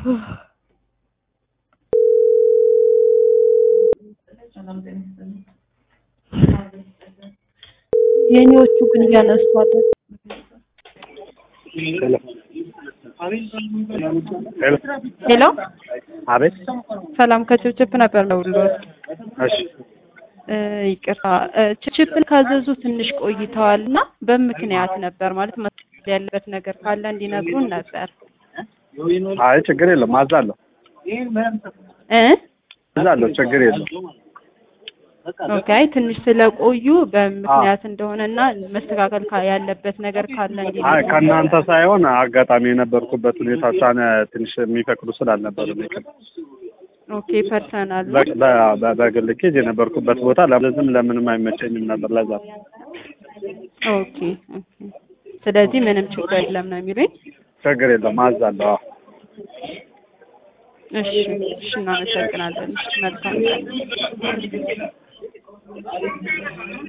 የኔዎቹ ግን ያነሷል። ሄሎ አቤት ሰላም ከችፕ ነበር ደውሎት። እሺ ይቅርታ ችፕን ካዘዙ ትንሽ ቆይተዋልና በምክንያት ነበር ማለት ያለበት ነገር ካለ እንዲነግሩን ነበር። አይ ችግር የለም አዛለሁ አዛለሁ ችግር የለም። ኦኬ ትንሽ ስለቆዩ በምክንያት እንደሆነና መስተካከል ያለበት ነገር ካለ እንዲነግሩን። አይ ከእናንተ ሳይሆን አጋጣሚ የነበርኩበት ሁኔታ ትንሽ የሚፈቅዱ ስላልነበሩ ነው። ኦኬ ፐርሰናል በግል ኬዝ የነበርኩበት ቦታ ለምንም አይመቸኝም ነበር ለዛ። ኦኬ ስለዚህ ምንም ችግር የለም ነው የሚሉኝ። ችግር የለም አዛለሁ። እሺ እናመሰግናለን። መልካም